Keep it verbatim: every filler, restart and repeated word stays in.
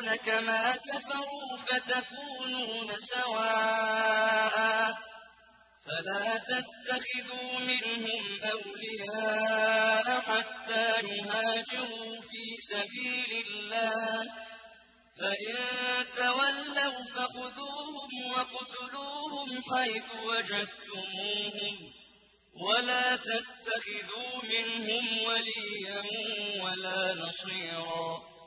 كما كفروا فتكونون سواء فلا تتخذوا منهم أولياء حتى يهاجروا في سبيل الله فإن تولوا فخذوهم وَاقْتُلُوهُمْ حيث وجدتموهم ولا تتخذوا منهم وليا ولا نصيرا